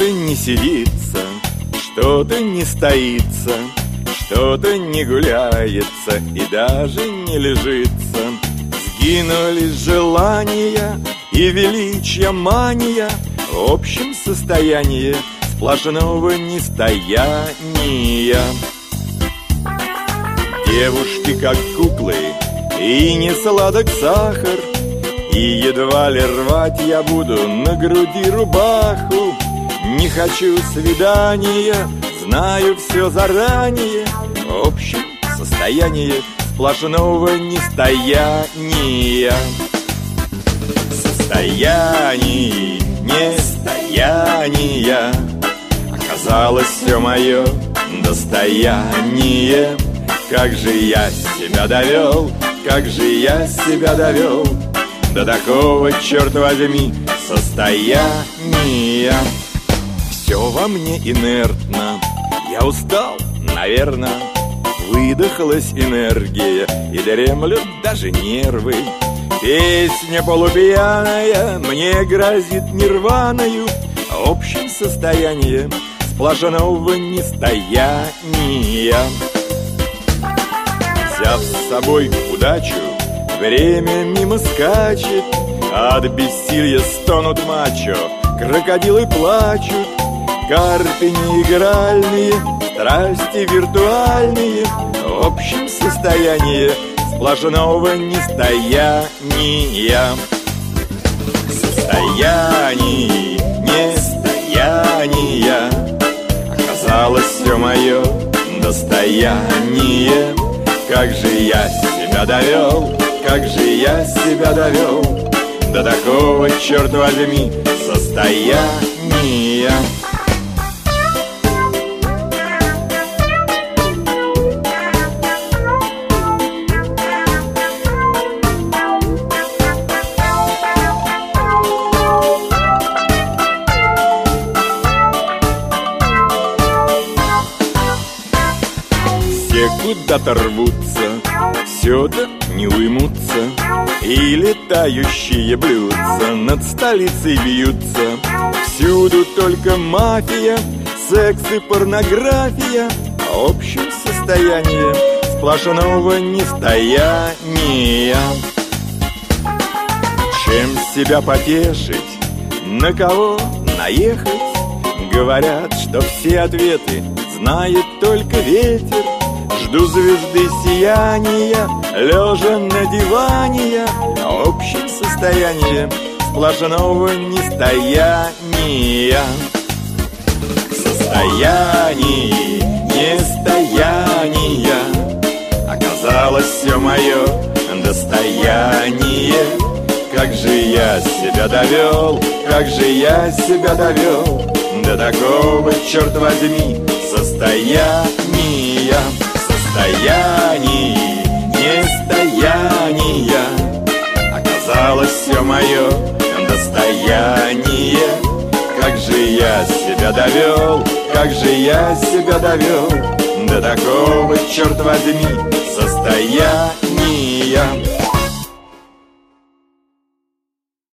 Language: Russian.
Что-то не сидится, что-то не стоится, что-то не гуляется и даже не лежится. Сгинулись желания и величия мания в общем состоянии сплошного нестояния. Девушки как куклы, и не сладок сахар, и едва ли рвать я буду на груди рубаху. Не хочу свидания, знаю все заранее, в общем состоянии сплошного нестояния. Состояние нестояния оказалось все мое достояние. Как же я себя довел, как же я себя довел до такого, черт возьми, состояния. Все во мне инертно, я устал, наверное. Выдохлась энергия и дремлют даже нервы. Песня полупьяная мне грозит нирваною в общем состоянии сплошного нестояния. Взяв с собой удачу, время мимо скачет, от бессилья стонут мачо, крокодилы плачут. Карты неигральные, страсти виртуальные в общем состоянии сплошного нестояния. Состояние нестояния оказалось все мое достояние. Как же я себя довел, как же я себя довел до такого, черт возьми, состояния. Все куда-то рвутся, все-то не уймутся, и летающие блюдца над столицей бьются. Всюду только мафия, секс и порнография в общем состоянии сплошного нестояния. Чем себя потешить, на кого наехать? Говорят, что все ответы знает только ветер. Жду звезды сияния, лежа на диване, в общем состоянии сплошного нестояния. Состояние нестояния оказалось все мое достояние. Как же я себя довел, как же я себя довел до такого, черт возьми, состояния. Состояние нестояния оказалось все мое достояние. Как же я себя довел, как же я себя довел до такого, черт возьми, состояния.